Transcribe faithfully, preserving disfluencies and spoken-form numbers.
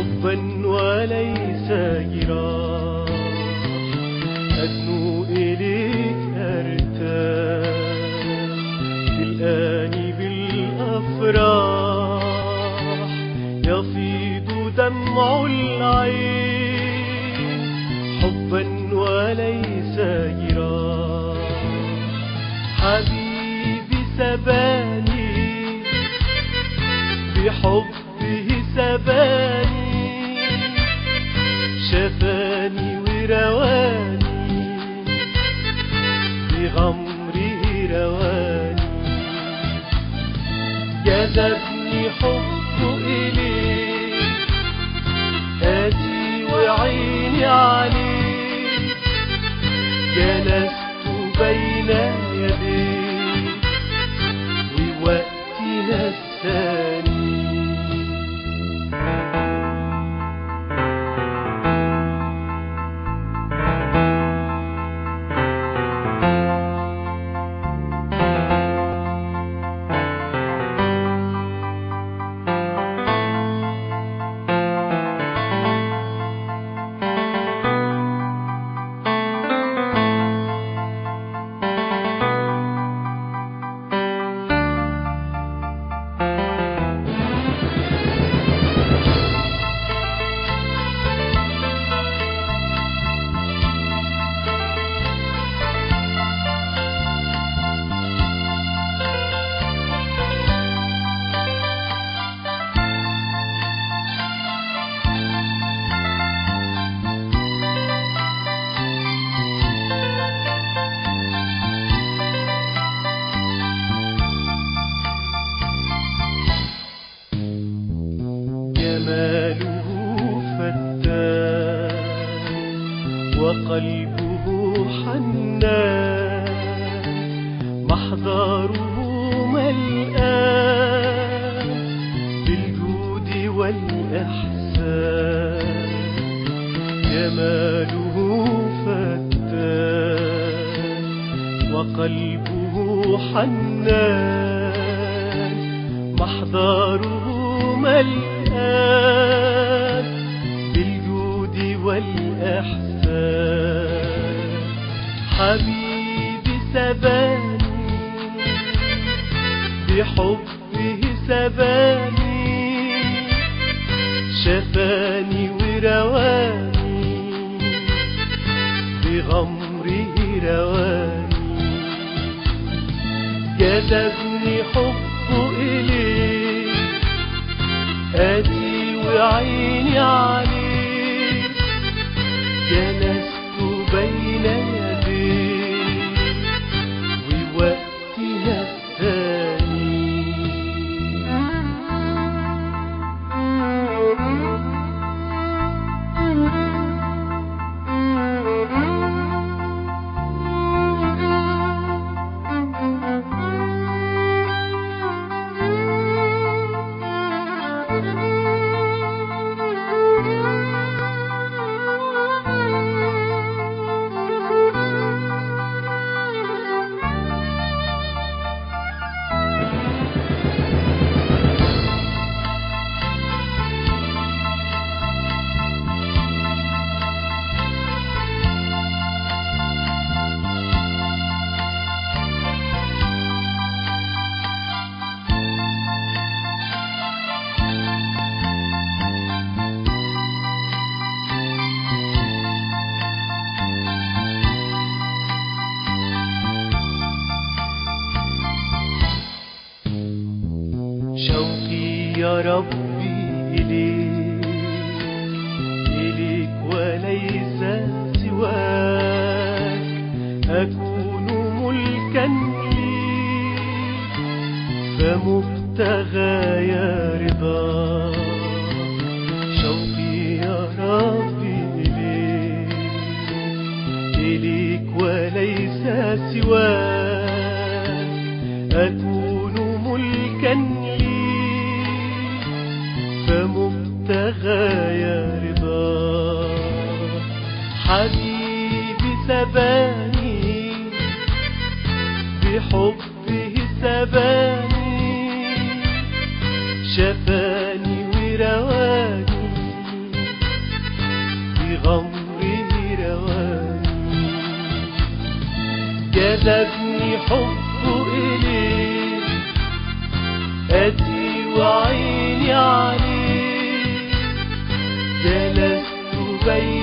حبا وليس جراح، أدنو إليك أرتاح، تلقاني بالأفراح يفيض دمع العين، حبا وليس جراح. حبيبي سباني بحبه سباني، شفاني ورواني بغمره رواني، جذبني حبه إليك، آتي وعيني عليك، جلست بين يديك ووقتي نساني. جماله فتان وقلبه حنان، محضره ملآن بالجود والإحسان. جماله فتان وقلبه حنان، محضره ملآن بالجود والإحسان. حبيبي سباني بحبه سباني، شفاني ورواني بغمره رواني، جذبني حبه إليك، آتي وعيني عليك، جلست بين يديك ووقتي نساني. شوقي يا ربي إليك، إليك وليس سواك، أكون ملكا ليك فمبتغايا رضاك. شوقي يا ربي إليك، إليك وليس سواك، أكون ملكا فمبتغايا رضاك. حبيبي سباني بحبه سباني، شفاني ورواني بغمره رواني. جذبني حبه إليه، أتي وعيني عليه، جلست بين